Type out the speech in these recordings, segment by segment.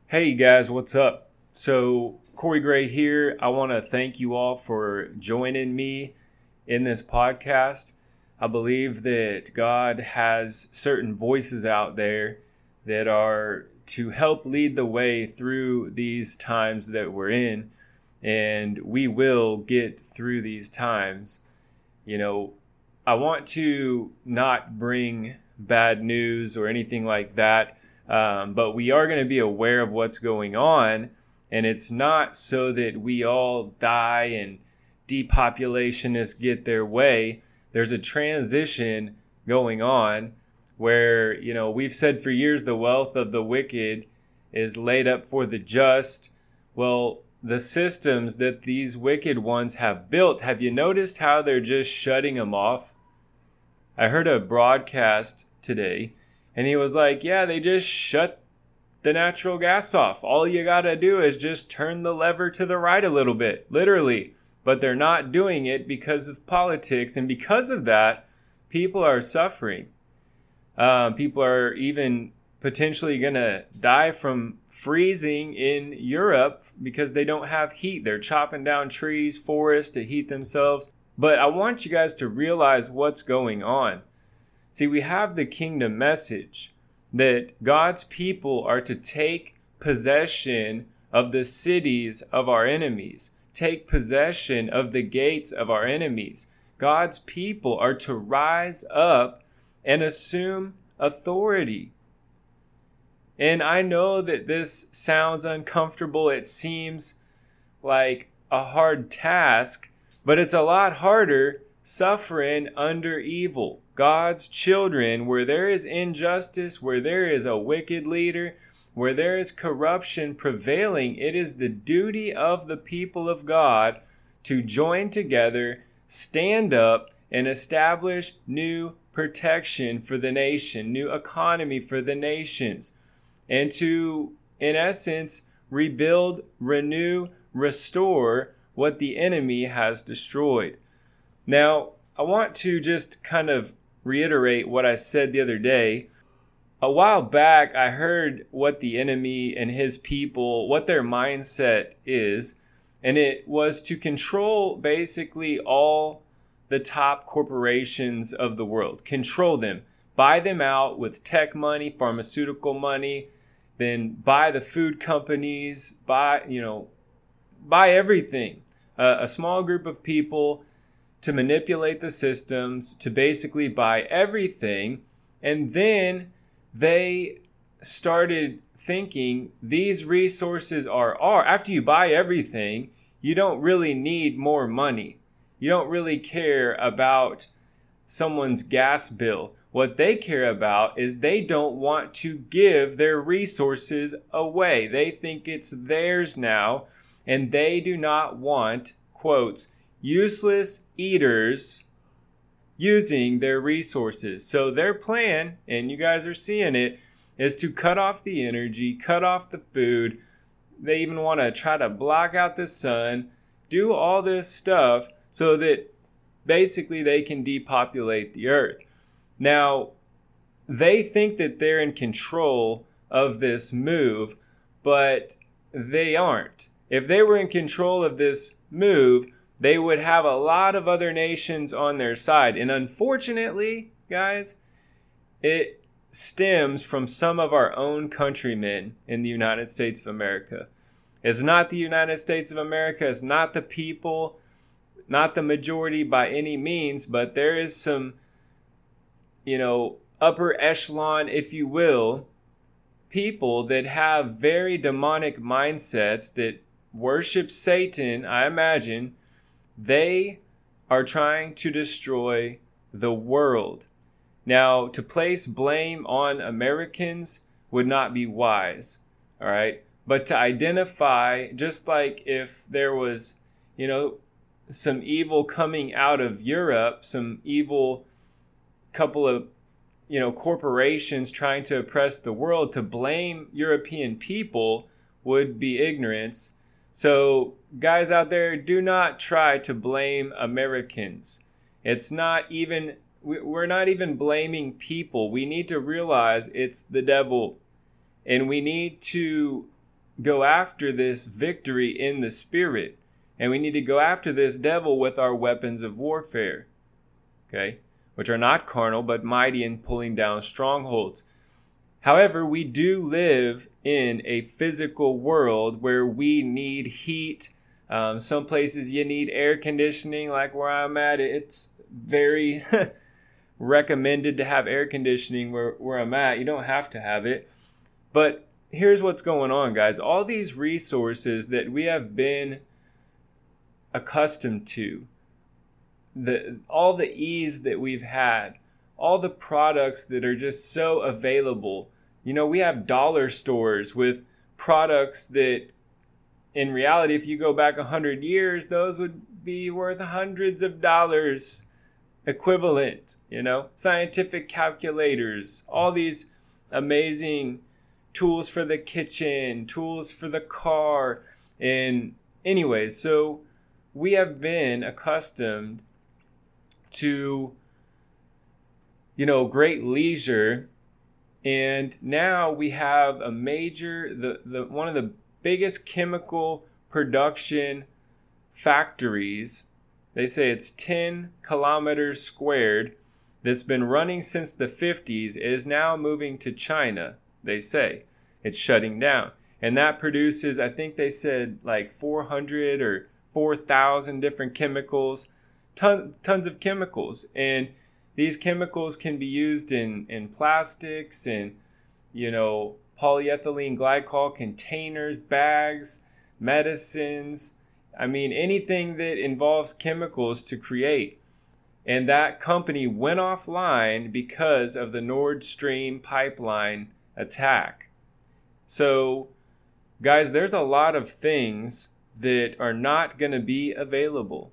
Hey guys, what's up? So, Corey Gray here. I want to thank you all for joining me in this podcast. I believe that God has certain voices out there that are to help lead the way through these times that we're in, and we will get through these times. I want to not bring bad news or anything like that. But we are going to be aware of what's going on, and it's not so that we all die and depopulationists get their way. There's a transition going on where, we've said for years the wealth of the wicked is laid up for the just. Well, the systems that these wicked ones have built, have you noticed how they're just shutting them off? I heard a broadcast today, and he was like, yeah, they just shut the natural gas off. All you got to do is just turn the lever to the right a little bit, literally. But they're not doing it because of politics. And because of that, people are suffering. People are even potentially going to die from freezing in Europe because they don't have heat. They're chopping down trees, forests to heat themselves. But I want you guys to realize what's going on. See, we have the kingdom message that God's people are to take possession of the cities of our enemies, take possession of the gates of our enemies. God's people are to rise up and assume authority. And I know that this sounds uncomfortable. It seems like a hard task, but it's a lot harder suffering under evil. God's children, where there is injustice, where there is a wicked leader, where there is corruption prevailing, it is the duty of the people of God to join together, stand up, and establish new protection for the nation, new economy for the nations, and to, in essence, rebuild, renew, restore what the enemy has destroyed. Now, I want to just kind of reiterate what I said the other day. A while back, I heard what the enemy and his people, what their mindset is, and it was to control basically all the top corporations of the world. Control them, buy them out with tech money, pharmaceutical money, then buy the food companies, buy everything. A small group of people to manipulate the systems, to basically buy everything. And then they started thinking these resources are after you buy everything, you don't really need more money. You don't really care about someone's gas bill. What they care about is they don't want to give their resources away. They think it's theirs now, and they do not want, quotes, useless eaters using their resources. So their plan, and you guys are seeing it, is to cut off the energy, cut off the food. They even want to try to block out the sun, do all this stuff so that basically they can depopulate the earth. Now, they think that they're in control of this move, but they aren't. If they were in control of this move, they would have a lot of other nations on their side. And unfortunately, guys, it stems from some of our own countrymen in the United States of America. It's not the United States of America. It's not the people, not the majority by any means, but there is some, upper echelon, if you will, people that have very demonic mindsets that worship Satan, I imagine. They are trying to destroy the world. Now, to place blame on Americans would not be wise, all right? But to identify, just like if there was, some evil coming out of Europe, some evil couple of, corporations trying to oppress the world, to blame European people would be ignorance. So guys out there, do not try to blame Americans. We're not even blaming people. We need to realize it's the devil. And we need to go after this victory in the spirit. And we need to go after this devil with our weapons of warfare. Okay? Which are not carnal, but mighty in pulling down strongholds. However, we do live in a physical world where we need heat. Some places you need air conditioning, like where I'm at. It's very recommended to have air conditioning where I'm at. You don't have to have it. But here's what's going on, guys. All these resources that we have been accustomed to, all the ease that we've had, all the products that are just so available. You know, we have dollar stores with products that in reality, if you go back 100 years, those would be worth hundreds of dollars equivalent, you know, scientific calculators, all these amazing tools for the kitchen, tools for the car. And anyways, so we have been accustomed to, you know, great leisure. And now we have a major, one of the biggest chemical production factories. They say it's 10 kilometers squared that's been running since the 50s is now moving to China. They say it's shutting down. And that produces, I think they said like 400 or 4,000 different chemicals, tons of chemicals. And these chemicals can be used in plastics and, you know, polyethylene glycol containers, bags, medicines. I mean, anything that involves chemicals to create. And that company went offline because of the Nord Stream pipeline attack. So, guys, there's a lot of things that are not going to be available.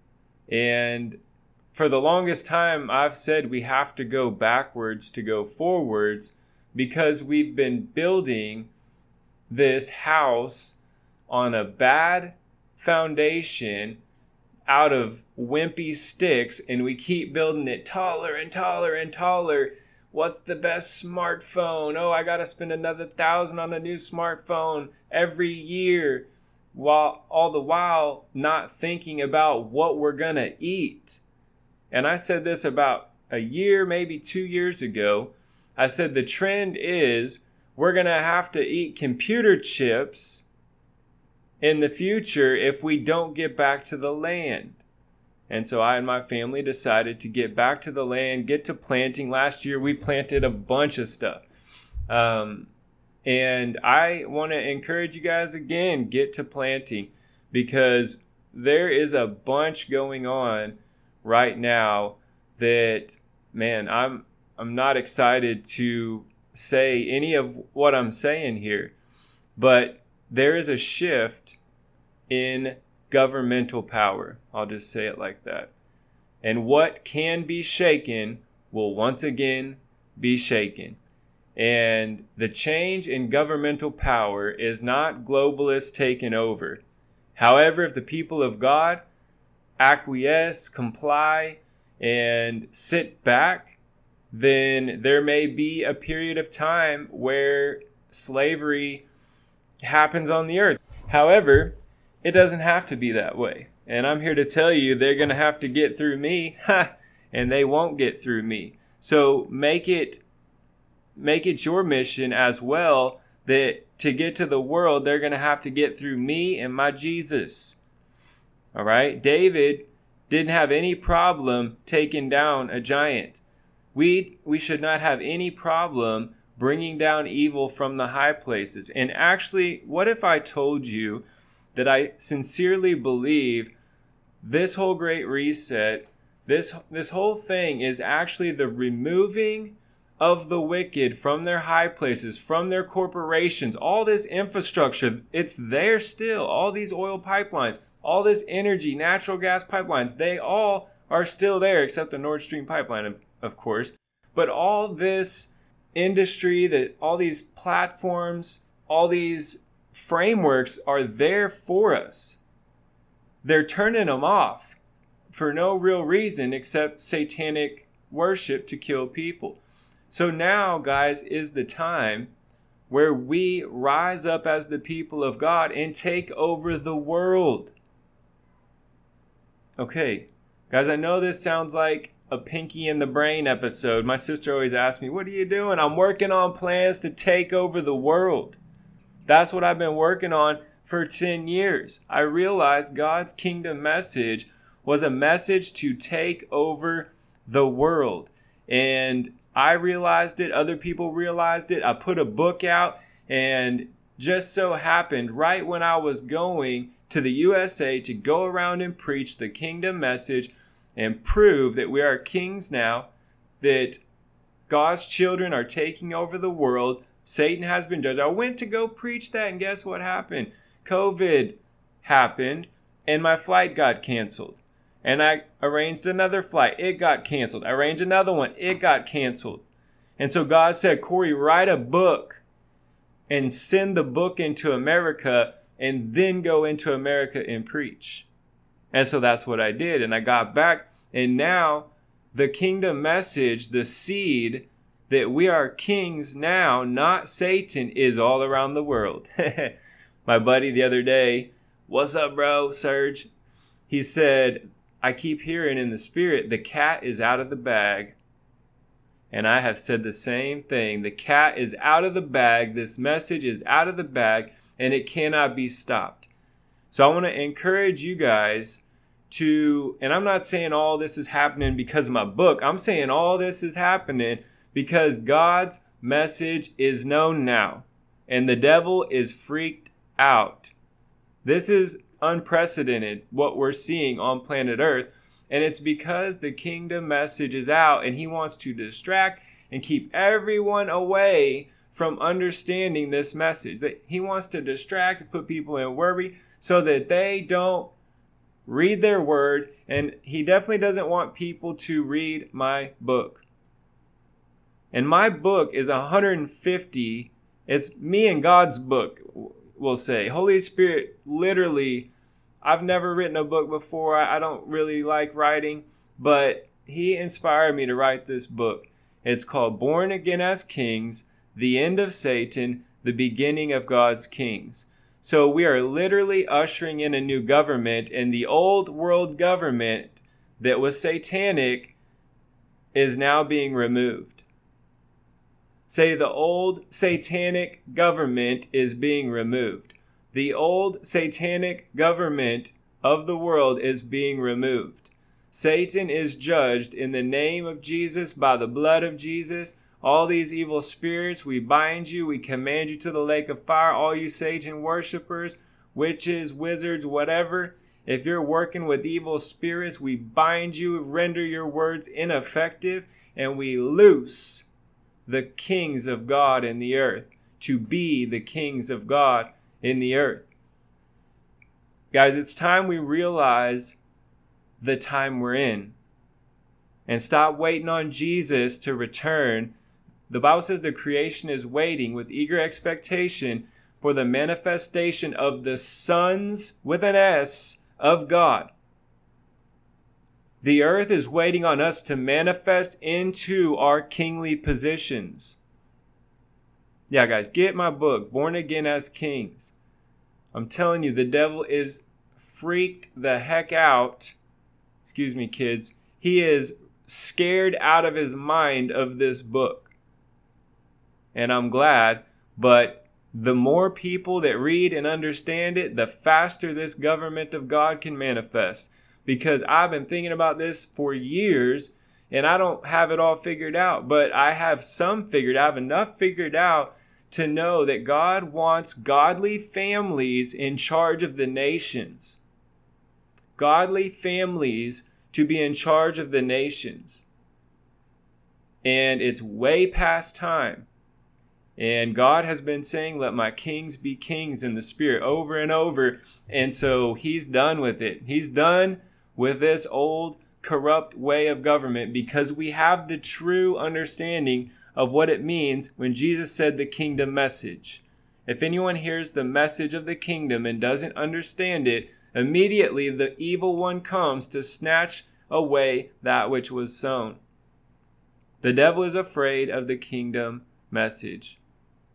And for the longest time, I've said we have to go backwards to go forwards because we've been building this house on a bad foundation out of wimpy sticks, and we keep building it taller and taller and taller. What's the best smartphone? Oh, I got to spend another $1,000 on a new smartphone every year, while all the while not thinking about what we're going to eat. And I said this about a year, maybe 2 years ago. I said the trend is we're going to have to eat computer chips in the future if we don't get back to the land. And so I and my family decided to get back to the land, get to planting. Last year we planted a bunch of stuff. And I want to encourage you guys again, get to planting, because there is a bunch going on right now that, man, I'm not excited to say any of what I'm saying here, but there is a shift in governmental power. I'll just say it like that. And what can be shaken will once again be shaken. And the change in governmental power is not globalists taking over. However, if the people of God acquiesce, comply, and sit back, then there may be a period of time where slavery happens on the earth. However, it doesn't have to be that way. And I'm here to tell you they're going to have to get through me, and they won't get through me. So make it your mission as well that to get to the world, they're going to have to get through me and my Jesus. All right? David didn't have any problem taking down a giant. We should not have any problem bringing down evil from the high places. And actually, what if I told you that I sincerely believe this whole Great Reset, this whole thing is actually the removing of the wicked from their high places, from their corporations, all this infrastructure, it's there still. All these oil pipelines, all this energy, natural gas pipelines, they all are still there, except the Nord Stream pipeline, of course. But all this industry, that all these platforms, all these frameworks are there for us. They're turning them off for no real reason except satanic worship to kill people. So now, guys, is the time where we rise up as the people of God and take over the world. Okay, guys, I know this sounds like a Pinky in the Brain episode. My sister always asks me, what are you doing? I'm working on plans to take over the world. That's what I've been working on for 10 years. I realized God's kingdom message was a message to take over the world. And I realized it. Other people realized it. I put a book out, and just so happened right when I was going to the USA to go around and preach the kingdom message and prove that we are kings now, that God's children are taking over the world. Satan has been judged. I went to go preach that, and guess what happened? COVID happened, and my flight got canceled. And I arranged another flight. It got canceled. I arranged another one. It got canceled. And so God said, Corey, write a book and send the book into America and then go into America and preach. And so that's what I did. And I got back. And now the kingdom message, the seed that we are kings now, not Satan, is all around the world. My buddy the other day, what's up, bro, Serge? He said, I keep hearing in the spirit, the cat is out of the bag. And I have said the same thing. The cat is out of the bag. This message is out of the bag, and it cannot be stopped. So I want to encourage you guys to, and I'm not saying all this is happening because of my book. I'm saying all this is happening because God's message is known now, and the devil is freaked out. This is unprecedented, what we're seeing on planet Earth. And it's because the kingdom message is out, and he wants to distract and keep everyone away from understanding this message. That he wants to distract and put people in worry so that they don't read their word. And he definitely doesn't want people to read my book. And my book is 150. It's me and God's book, we'll say. Holy Spirit literally, I've never written a book before. I don't really like writing, but he inspired me to write this book. It's called Born Again as Kings, The End of Satan, The Beginning of God's Kings. So we are literally ushering in a new government, and the old world government that was satanic is now being removed. Say the old satanic government is being removed. The old satanic government of the world is being removed. Satan is judged in the name of Jesus, by the blood of Jesus. All these evil spirits, we bind you, we command you to the lake of fire. All you Satan worshipers, witches, wizards, whatever. If you're working with evil spirits, we bind you, render your words ineffective, and we loose the kings of God in the earth to be the kings of God in the earth. Guys, it's time we realize the time we're in and stop waiting on Jesus to return. The Bible says the creation is waiting with eager expectation for the manifestation of the sons, with an S, of God. The earth is waiting on us to manifest into our kingly positions. Yeah, guys, get my book, Born Again as Kings. I'm telling you, the devil is freaked the heck out. Excuse me, kids. He is scared out of his mind of this book. And I'm glad, but the more people that read and understand it, the faster this government of God can manifest. Because I've been thinking about this for years, and I don't have it all figured out, but I have some figured out. I have enough figured out to know that God wants godly families in charge of the nations. Godly families to be in charge of the nations. And it's way past time. And God has been saying, let my kings be kings in the spirit over and over. And so he's done with it. He's done with this old corrupt way of government because we have the true understanding of what it means when Jesus said the kingdom message. If anyone hears the message of the kingdom and doesn't understand it, immediately the evil one comes to snatch away that which was sown. The devil is afraid of the kingdom message.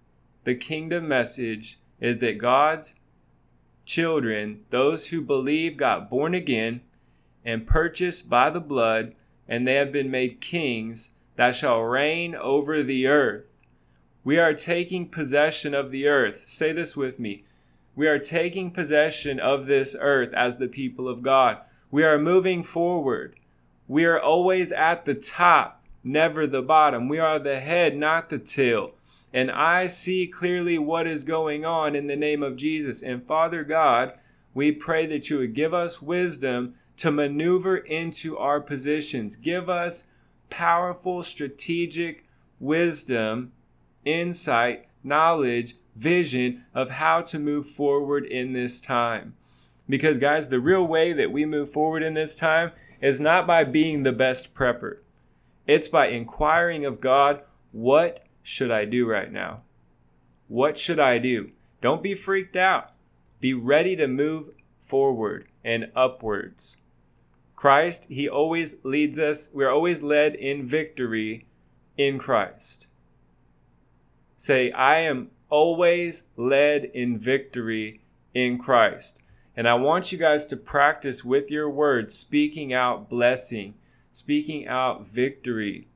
the kingdom message is that God's children, those who believe, got born again and purchased by the blood, and they have been made kings that shall reign over the earth. We are taking possession of the earth. Say this with me. We are taking possession of this earth as the people of God. We are moving forward. We are always at the top, never the bottom. We are the head, not the tail. And I see clearly what is going on in the name of Jesus. And Father God, we pray that you would give us wisdom to maneuver into our positions. Give us powerful, strategic wisdom, insight, knowledge, vision of how to move forward in this time. Because guys, the real way that we move forward in this time is not by being the best prepper. It's by inquiring of God, what should I do right now? What should I do? Don't be freaked out. Be ready to move forward and upwards. Christ, he always leads us. We're always led in victory in Christ. Say, I am always led in victory in Christ. And I want you guys to practice with your words, speaking out blessing, speaking out victory.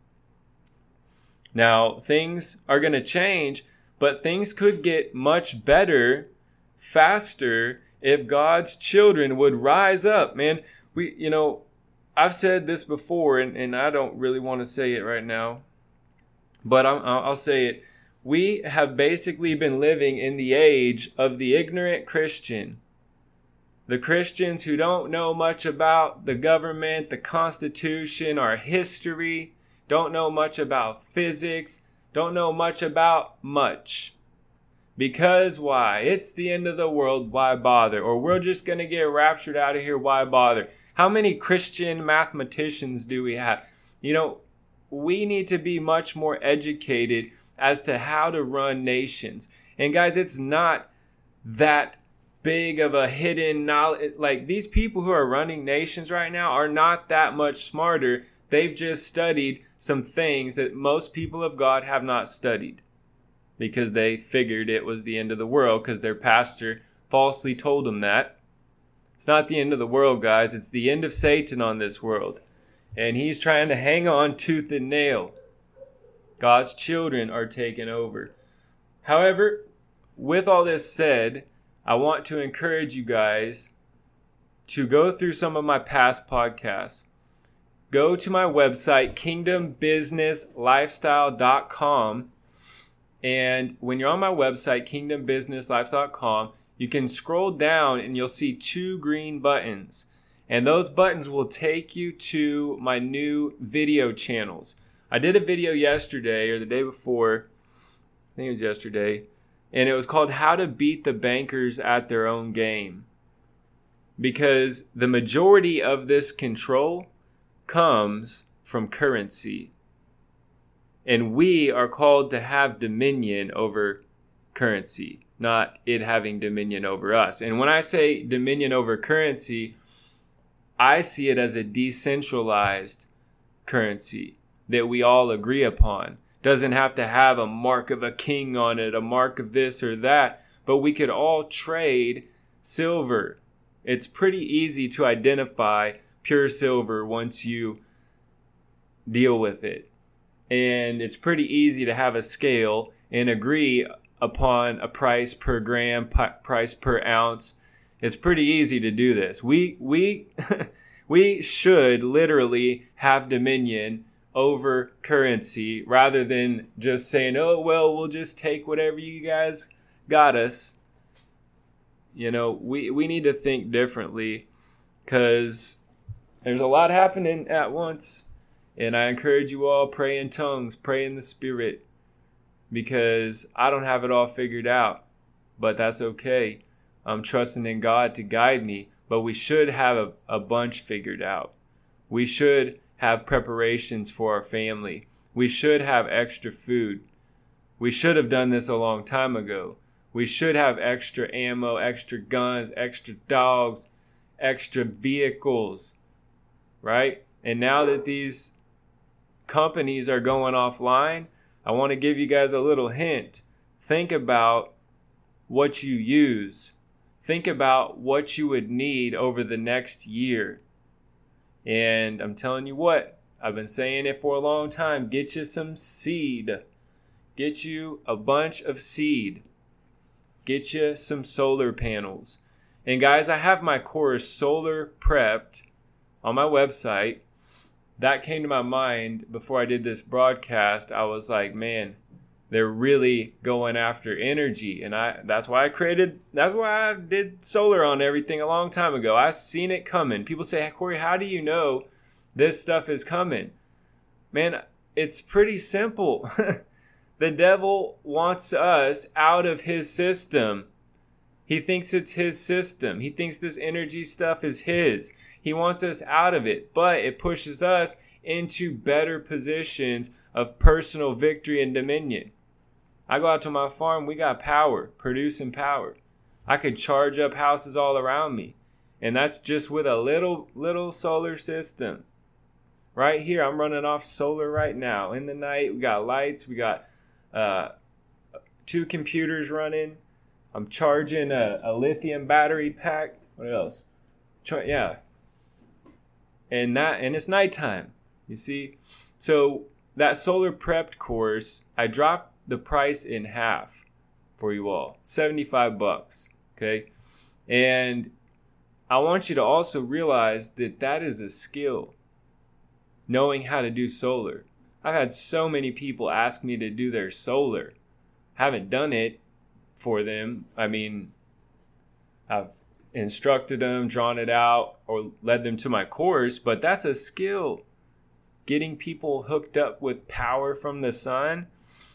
Now, things are going to change, but things could get much better, faster, if God's children would rise up. Man, I've said this before, and I don't really want to say it right now, but I'll say it. We have basically been living in the age of the ignorant Christian. The Christians who don't know much about the government, the Constitution, our history, don't know much about physics, don't know much about much. Because why? It's the end of the world, why bother? Or we're just going to get raptured out of here, why bother? How many Christian mathematicians do we have? We need to be much more educated as to how to run nations. And guys, it's not that big of a hidden knowledge. Like, these people who are running nations right now are not that much smarter. They've just studied some things that most people of God have not studied because they figured it was the end of the world because their pastor falsely told them that. It's not the end of the world, guys. It's the end of Satan on this world. And he's trying to hang on tooth and nail. God's children are taken over. However, with all this said, I want to encourage you guys to go through some of my past podcasts. Go to my website, kingdombusinesslifestyle.com. And when you're on my website, kingdombusinesslifestyle.com, you can scroll down and you'll see 2 green buttons. And those buttons will take you to my new video channels. I did a video yesterday or the day before. I think it was yesterday. And it was called How to Beat the Bankers at Their Own Game. Because the majority of this control comes from currency. And we are called to have dominion over currency, not it having dominion over us. And when I say dominion over currency, I see it as a decentralized currency that we all agree upon. Doesn't have to have a mark of a king on it, a mark of this or that, but we could all trade silver. It's pretty easy to identify pure silver once you deal with it. And it's pretty easy to have a scale and agree upon a price per gram, price per ounce. It's pretty easy to do this. We should literally have dominion over currency rather than just saying, oh, well, we'll just take whatever you guys got us. We need to think differently because there's a lot happening at once. And I encourage you all, pray in tongues, pray in the Spirit, because I don't have it all figured out, but that's okay. I'm trusting in God to guide me, but we should have a bunch figured out. We should have preparations for our family. We should have extra food. We should have done this a long time ago. We should have extra ammo, extra guns, extra dogs, extra vehicles, right? And now that these companies are going offline, I want to give you guys a little hint. think about what you use. Think about what you would need over the next year. And I'm telling you what, I've been saying it for a long time. Get you some seed. Get you a bunch of seed. Get you some solar panels. And guys, I have my course Solar Prepped on my website. That came to my mind before I did this broadcast. I was like, man, they're really going after energy. And that's why I did solar on everything a long time ago. I seen it coming. People say, hey, Corey, how do you know this stuff is coming? Man, it's pretty simple. The devil wants us out of his system. He thinks it's his system. He thinks this energy stuff is his. He wants us out of it, but it pushes us into better positions of personal victory and dominion. I go out to my farm, we got power, producing power. I could charge up houses all around me. And that's just with a little solar system. Right here, I'm running off solar right now. In the night, we got lights, we got 2 computers running. I'm charging a lithium battery pack. What else? Yeah. And it's nighttime. You see? So that Solar Prepped course, I dropped the price in half for you all. $75. Okay? And I want you to also realize that is a skill. Knowing how to do solar. I've had so many people ask me to do their solar. Haven't done it for them. I mean, I've instructed them, drawn it out, or led them to my course, but that's a skill. Getting people hooked up with power from the sun.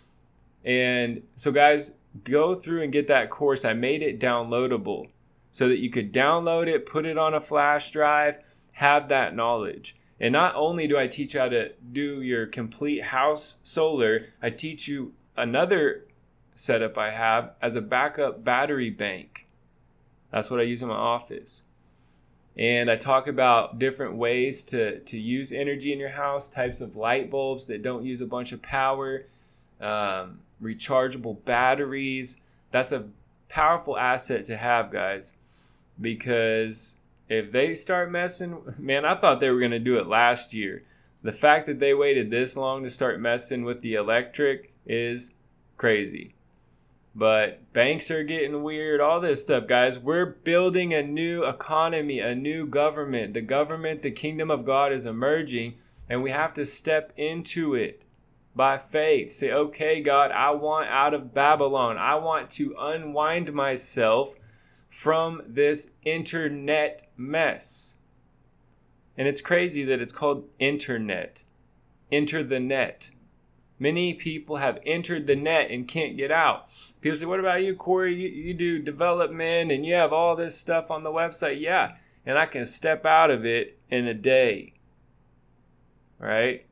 And so guys, go through and get that course. I made it downloadable so that you could download it, put it on a flash drive, have that knowledge. And not only do I teach you how to do your complete house solar, I teach you another setup I have as a backup battery bank. That's what I use in my office. And I talk about different ways to use energy in your house, types of light bulbs that don't use a bunch of power, rechargeable batteries. That's a powerful asset to have, guys, because if they start messing, man, I thought they were going to do it last year. The fact that they waited this long to start messing with the electric is crazy. But banks are getting weird, all this stuff, guys. We're building a new economy, a new government. The kingdom of God is emerging, and we have to step into it by faith. Say, okay, God, I want out of Babylon. I want to unwind myself from this internet mess. And it's crazy that it's called internet. Enter the net. Many people have entered the net and can't get out. People say, what about you, Corey? You do development and you have all this stuff on the website. Yeah, and I can step out of it in a day. Right?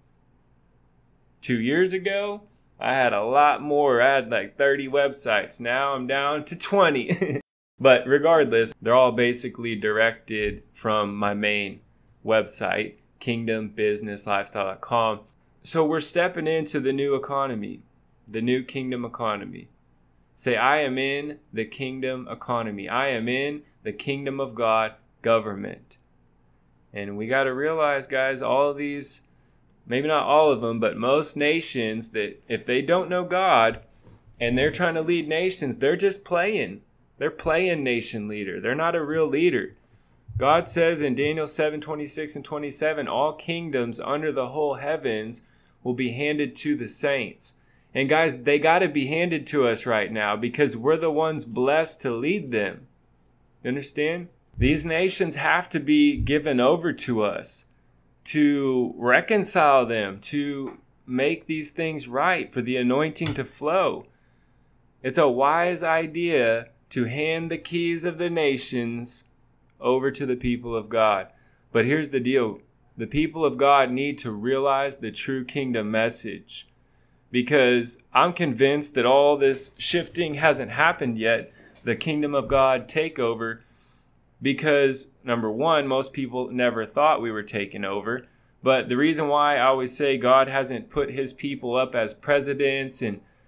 2 years ago, I had a lot more. I had like 30 websites. Now I'm down to 20. But regardless, they're all basically directed from my main website, kingdombusinesslifestyle.com. So we're stepping into the new economy, the new kingdom economy. Say, I am in the kingdom economy. I am in the kingdom of God government. And we got to realize, guys, all of these, maybe not all of them, but most nations, that if they don't know God and they're trying to lead nations, they're just playing. They're playing nation leader. They're not a real leader. God says in Daniel 7:26 and 27, all kingdoms under the whole heavens will be handed to the saints. And guys, they got to be handed to us right now because we're the ones blessed to lead them. You understand? These nations have to be given over to us to reconcile them, to make these things right, for the anointing to flow. It's a wise idea to hand the keys of the nations over to the people of God. But here's the deal. The people of God need to realize the true kingdom message. Because I'm convinced that all this shifting hasn't happened yet, the kingdom of God takeover, because number one, most people never thought we were taking over. But the reason why I always say God hasn't put his people up as presidents and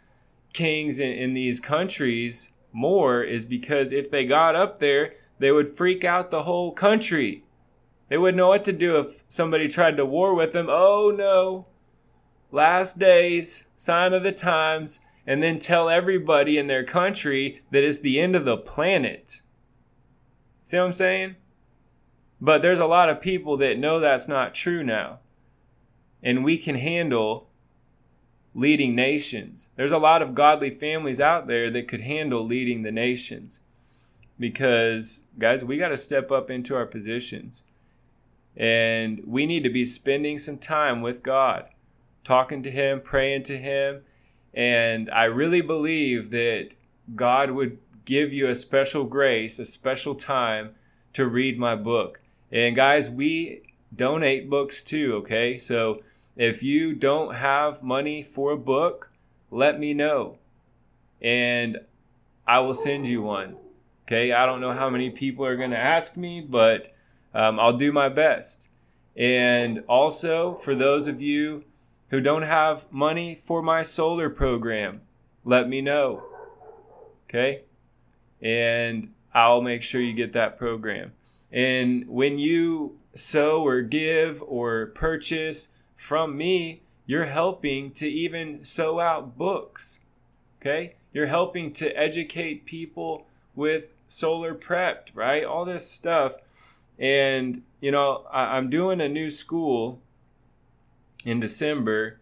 kings in these countries more is because if they got up there, they would freak out the whole country. They wouldn't know what to do if somebody tried to war with them. Oh no, last days, sign of the times, and then tell everybody in their country that it's the end of the planet. See what I'm saying? But there's a lot of people that know that's not true now. And we can handle leading nations. There's a lot of godly families out there that could handle leading the nations. Because, guys, we got to step up into our positions. And we need to be spending some time with God, talking to Him, praying to Him. And I really believe that God would give you a special grace, a special time to read my book. And guys, we donate books too, okay? So if you don't have money for a book, let me know. And I will send you one, okay? I don't know how many people are going to ask me, but I'll do my best. And also, for those of you who don't have money for my solar program, let me know, okay? And I'll make sure you get that program. And when you sow or give or purchase from me, you're helping to even sow out books, okay? You're helping to educate people with Solar Prepped, right? All this stuff. And, you know, I'm doing a new school in December,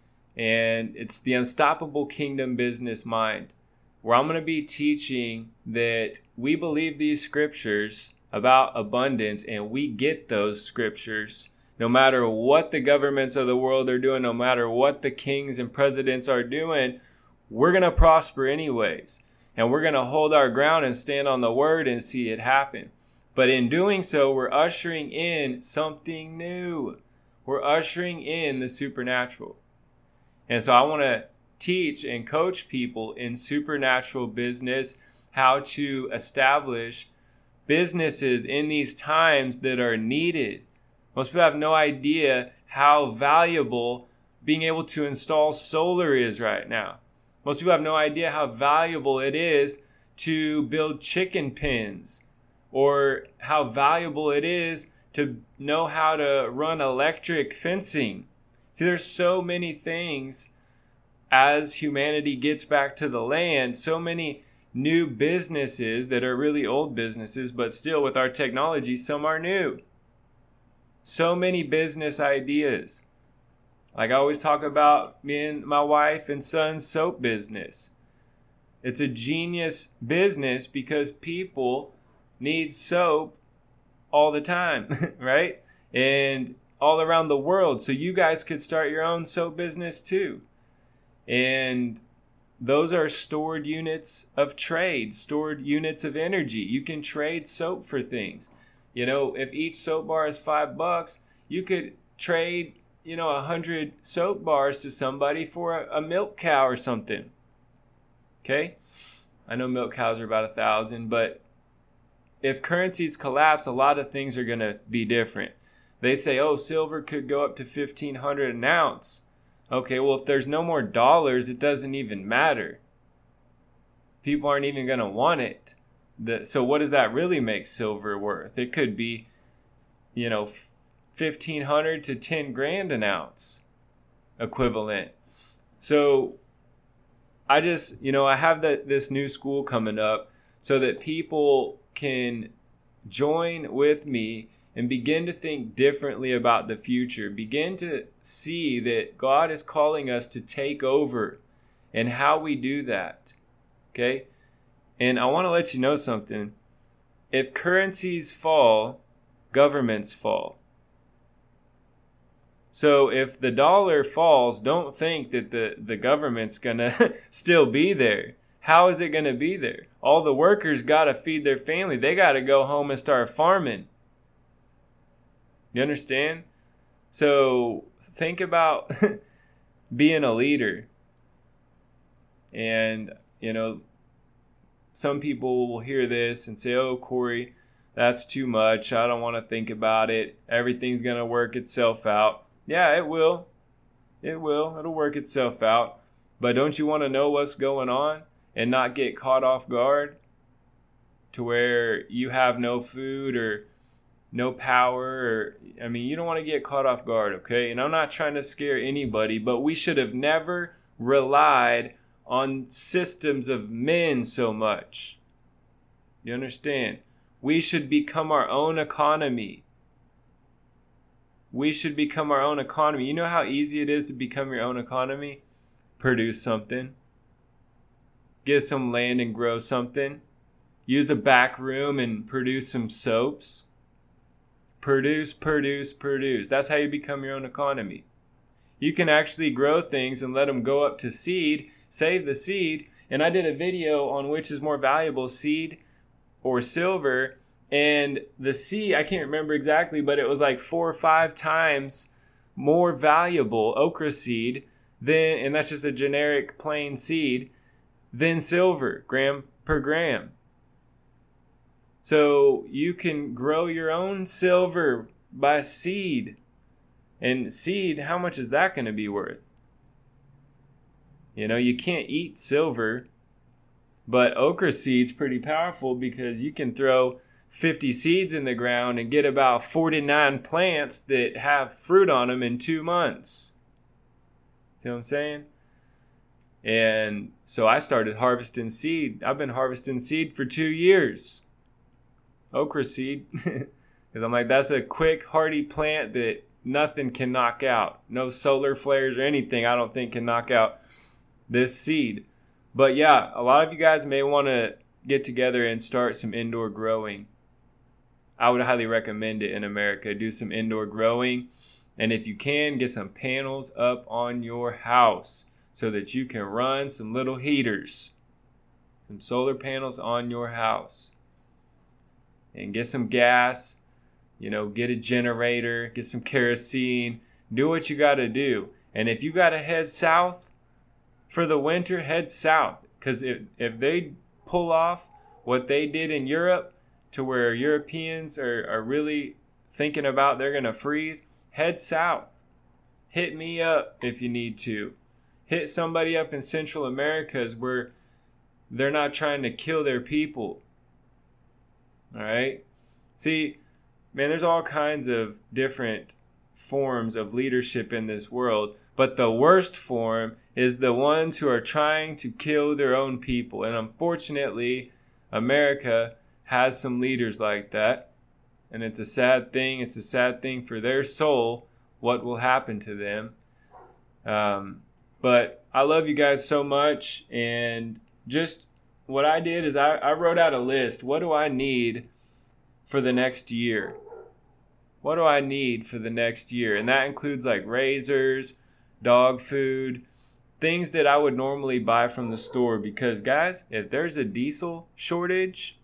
and it's the Unstoppable Kingdom Business Mind, where I'm going to be teaching that we believe these scriptures about abundance, and we get those scriptures no matter what the governments of the world are doing, no matter what the kings and presidents are doing. We're going to prosper anyways, and we're going to hold our ground and stand on the word and see it happen. But in doing so, we're ushering in something new. We're ushering in the supernatural. And so I want to teach and coach people in supernatural business how to establish businesses in these times that are needed. Most people have no idea how valuable being able to install solar is right now. Most people have no idea how valuable it is to build chicken pens, or how valuable it is to know how to run electric fencing. See, there's so many things as humanity gets back to the land, so many new businesses that are really old businesses, but still with our technology, some are new. So many business ideas. Like I always talk about me and my wife and son's soap business. It's a genius business because people need soap all the time, right? And all around the world. So you guys could start your own soap business too. And those are stored units of trade, stored units of energy. You can trade soap for things. You know, if each soap bar is $5, you could trade, 100 soap bars to somebody for a milk cow or something. Okay? I know milk cows are about 1,000, but if currencies collapse, a lot of things are going to be different. They say, silver could go up to $1,500 an ounce. Okay, well, if there's no more dollars, it doesn't even matter. People aren't even going to want it. So what does that really make silver worth? It could be, $1,500 to $10,000 an ounce equivalent. So I just, I have this new school coming up so that people can join with me and begin to think differently about the future. Begin to see that God is calling us to take over and how we do that. Okay? And I want to let you know something. If currencies fall, governments fall. So if the dollar falls, don't think that the government's going to still be there. How is it going to be there? All the workers got to feed their family. They got to go home and start farming. You understand? So think about being a leader. And, some people will hear this and say, Corey, that's too much. I don't want to think about it. Everything's going to work itself out. Yeah, it will. It will. It'll work itself out. But don't you want to know what's going on and not get caught off guard to where you have no food or no power? You don't want to get caught off guard, okay? And I'm not trying to scare anybody, but we should have never relied on systems of men so much. You understand? We should become our own economy. We should become our own economy. You know how easy it is to become your own economy? Produce something. Get some land and grow something. Use a back room and produce some soaps. Produce. That's how you become your own economy. You can actually grow things and let them go up to seed. Save the seed. And I did a video on which is more valuable, seed or silver. And the seed, I can't remember exactly, but it was like 4 or 5 times more valuable, okra seed, and that's just a generic plain seed, than silver, gram per gram. So you can grow your own silver by seed. And seed, how much is that going to be worth? You can't eat silver, but okra seed's pretty powerful because you can throw 50 seeds in the ground and get about 49 plants that have fruit on them in 2 months. See what I'm saying? And so I started harvesting seed. I've been harvesting seed for 2 years. Okra seed. Because I'm like, that's a quick, hardy plant that nothing can knock out. No solar flares or anything I don't think can knock out this seed. But yeah, a lot of you guys may want to get together and start some indoor growing. I would highly recommend it in America. Do some indoor growing. And if you can, get some panels up on your house so that you can run some little heaters. Some solar panels on your house. And get some gas. Get a generator. Get some kerosene. Do what you got to do. And if you got to head south for the winter, head south. Because if they pull off what they did in Europe, to where Europeans are really thinking about they're going to freeze, head south. Hit me up if you need to. Hit somebody up in Central America where they're not trying to kill their people. All right? See, man, there's all kinds of different forms of leadership in this world, but the worst form is the ones who are trying to kill their own people. And unfortunately, America has some leaders like that, and it's a sad thing. It's a sad thing for their soul, what will happen to them. But I love you guys so much, and just what I did is I wrote out a list. What do I need for the next year? What do I need for the next year? And that includes like razors, dog food, things that I would normally buy from the store. Because guys, if there's a diesel shortage,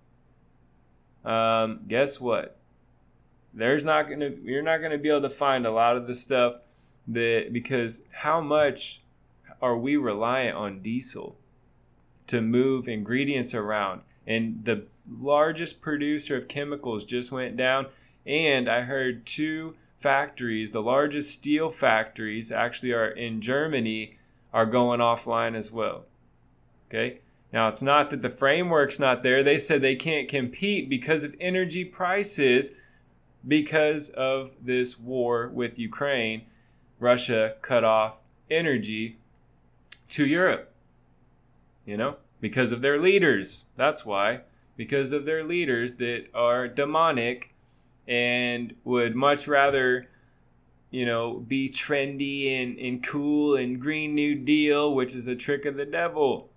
guess what? You're not gonna be able to find a lot of the stuff because how much are we reliant on diesel to move ingredients around? And the largest producer of chemicals just went down. And I heard 2 factories, the largest steel factories actually are in Germany, are going offline as well. Okay? Now, it's not that the framework's not there. They said they can't compete because of energy prices because of this war with Ukraine. Russia cut off energy to Europe, because of their leaders. That's why. Because of their leaders that are demonic and would much rather, be trendy and cool and Green New Deal, which is a trick of the devil.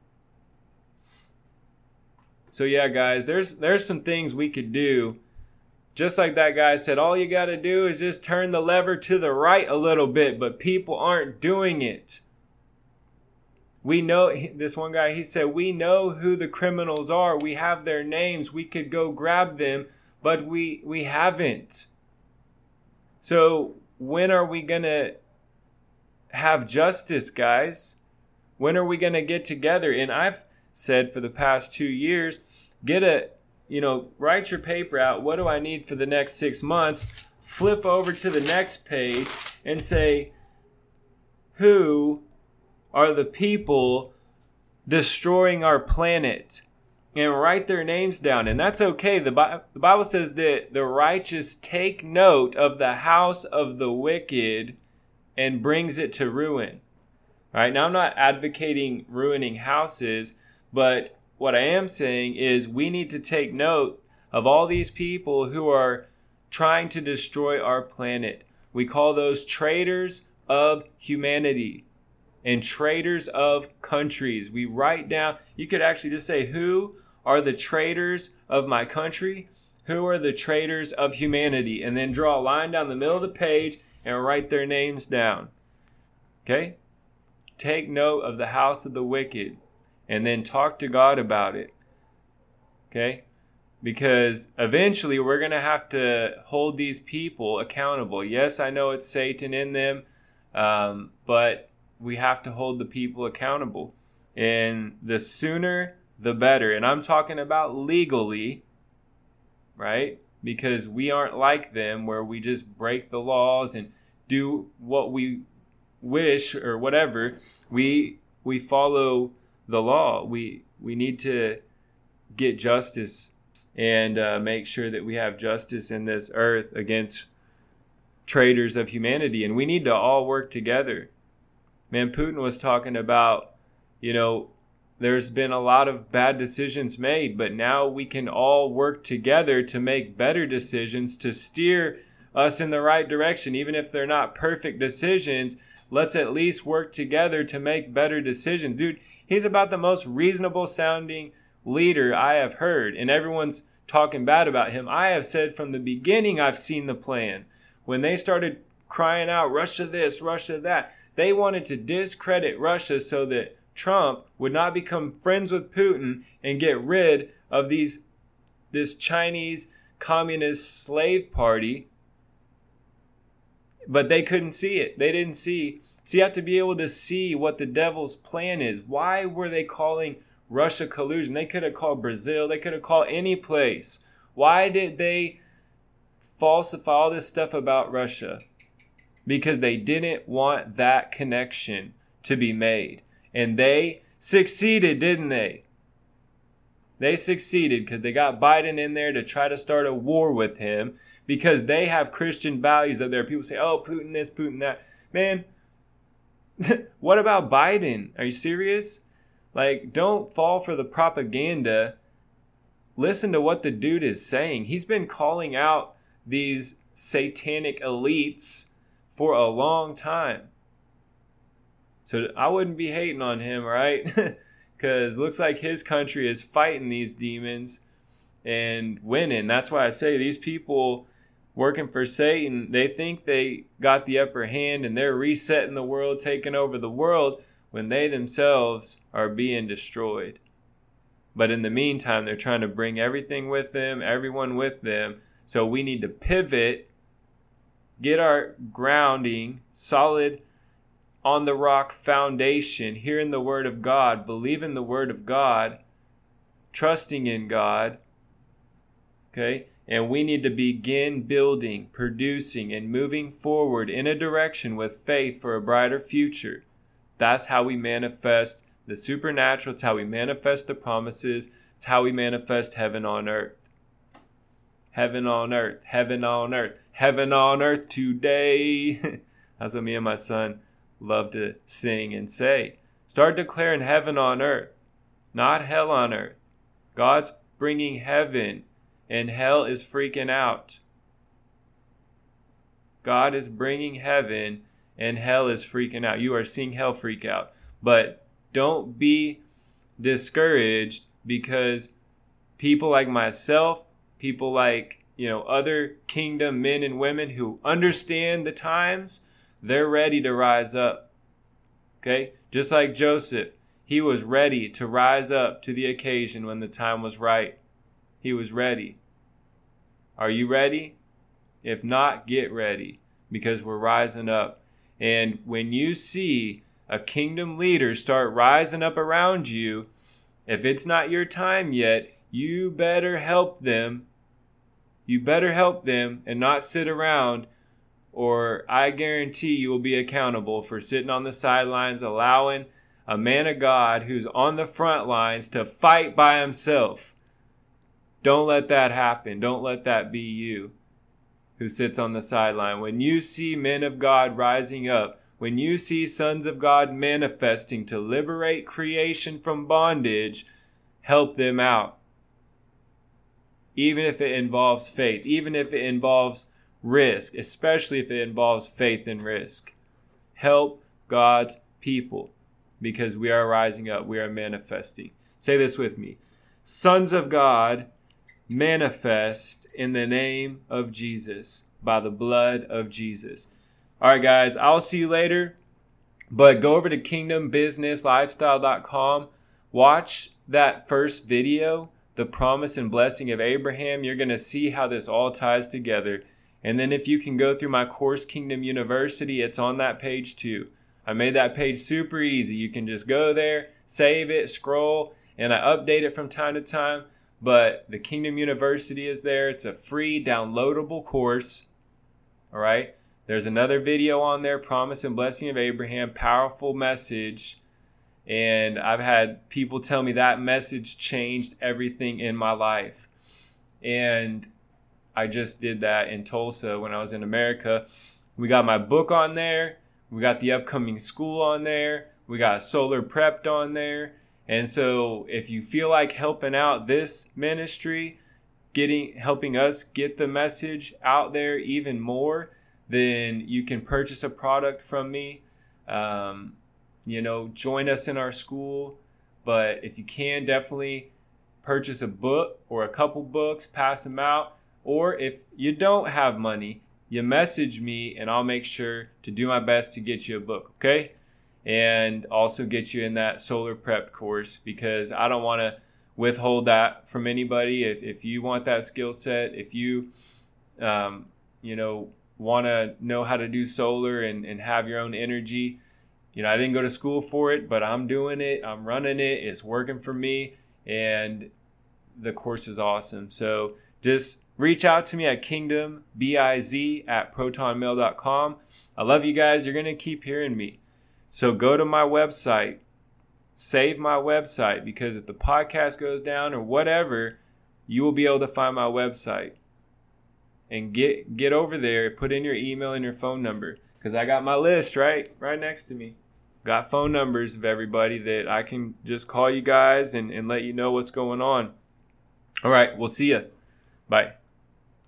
So yeah, guys, there's some things we could do. Just like that guy said, all you got to do is just turn the lever to the right a little bit, but people aren't doing it. We know, this one guy, he said, we know who the criminals are. We have their names. We could go grab them, but we haven't. So when are we going to have justice, guys? When are we going to get together? And I've said for the past 2 years, write your paper out. What do I need for the next 6 months? Flip over to the next page and say, who are the people destroying our planet, and write their names down. And that's okay. The Bible says that the righteous take note of the house of the wicked and brings it to ruin. All right. Now, I'm not advocating ruining houses, but what I am saying is we need to take note of all these people who are trying to destroy our planet. We call those traitors of humanity and traitors of countries. We write down, you could actually just say, who are the traitors of my country? Who are the traitors of humanity? And then draw a line down the middle of the page and write their names down. Okay? Take note of the house of the wicked and then talk to God about it. Okay? Because eventually we're going to have to hold these people accountable. Yes, I know it's Satan in them, but we have to hold the people accountable. And the sooner, the better. And I'm talking about legally, right? Because we aren't like them where we just break the laws and do what we wish or whatever. We follow the law. We need to get justice and make sure that we have justice in this earth against traitors of humanity. And we need to all work together. Man, Putin was talking about, there's been a lot of bad decisions made, but now we can all work together to make better decisions to steer us in the right direction. Even if they're not perfect decisions, let's at least work together to make better decisions. Dude, he's about the most reasonable sounding leader I have heard, and everyone's talking bad about him. I have said from the beginning I've seen the plan. When they started crying out, Russia this, Russia that, they wanted to discredit Russia so that Trump would not become friends with Putin and get rid of this Chinese communist slave party. But they couldn't see it. They didn't see. So you have to be able to see what the devil's plan is. Why were they calling Russia collusion? They could have called Brazil. They could have called any place. Why did they falsify all this stuff about Russia? Because they didn't want that connection to be made. And they succeeded, didn't they? They succeeded because they got Biden in there to try to start a war with him because they have Christian values up there. People say, oh, Putin this, Putin that. Man, what about Biden? Are you serious? Like, don't fall for the propaganda. Listen to what the dude is saying. He's been calling out these satanic elites for a long time. So I wouldn't be hating on him, right? Because looks like his country is fighting these demons and winning. That's why I say these people working for Satan, they think they got the upper hand and they're resetting the world, taking over the world, when they themselves are being destroyed. But in the meantime, they're trying to bring everything with them, everyone with them. So we need to pivot, get our grounding solid on the rock foundation, hearing the word of God, believing the word of God, trusting in God. Okay? And we need to begin building, producing, and moving forward in a direction with faith for a brighter future. That's how we manifest the supernatural. It's how we manifest the promises. It's how we manifest heaven on earth. Heaven on earth, heaven on earth, heaven on earth today. That's what me and my son love to sing and say. Start declaring heaven on earth, not hell on earth. God's bringing heaven and hell is freaking out. God is bringing heaven and hell is freaking out. You are seeing hell freak out. But don't be discouraged because people like myself, people like, other kingdom men and women who understand the times, they're ready to rise up. Okay? Just like Joseph, he was ready to rise up to the occasion when the time was right. He was ready. Are you ready? If not, get ready because we're rising up. And when you see a kingdom leader start rising up around you, if it's not your time yet, you better help them. You better help them and not sit around, or I guarantee you will be accountable for sitting on the sidelines, allowing a man of God who's on the front lines to fight by himself. Don't let that happen. Don't let that be you who sits on the sideline. When you see men of God rising up, when you see sons of God manifesting to liberate creation from bondage, help them out. Even if it involves faith, even if it involves risk, especially if it involves faith and risk. Help God's people because we are rising up. We are manifesting. Say this with me. Sons of God manifest in the name of Jesus, by the blood of Jesus. All right, guys, I'll see you later. But go over to kingdombusinesslifestyle.com. Watch that first video, the promise and blessing of Abraham. You're going to see how this all ties together. And then if you can go through my course, Kingdom University, it's on that page too. I made that page super easy. You can just go there, save it, scroll, and I update it from time to time. But the Kingdom University is there. It's a free downloadable course. All right. There's another video on there, Promise and Blessing of Abraham, powerful message. And I've had people tell me that message changed everything in my life. And I just did that in Tulsa when I was in America. We got my book on there. We got the upcoming school on there. We got Solar Prepped on there. And so if you feel like helping out this ministry, helping us get the message out there even more, then you can purchase a product from me. Join us in our school. But if you can, definitely purchase a book or a couple books, pass them out. Or if you don't have money, you message me and I'll make sure to do my best to get you a book, okay? And also get you in that Solar Prep course because I don't want to withhold that from anybody. If you want that skill set, if you, want to know how to do solar and have your own energy, I didn't go to school for it, but I'm doing it. I'm running it. It's working for me. And the course is awesome. So just reach out to me at kingdombiz@protonmail.com. I love you guys. You're going to keep hearing me. So go to my website, save my website, because if the podcast goes down or whatever, you will be able to find my website. And get over there, put in your email and your phone number, because I got my list right next to me. Got phone numbers of everybody that I can just call you guys and let you know what's going on. All right, we'll see you. Bye.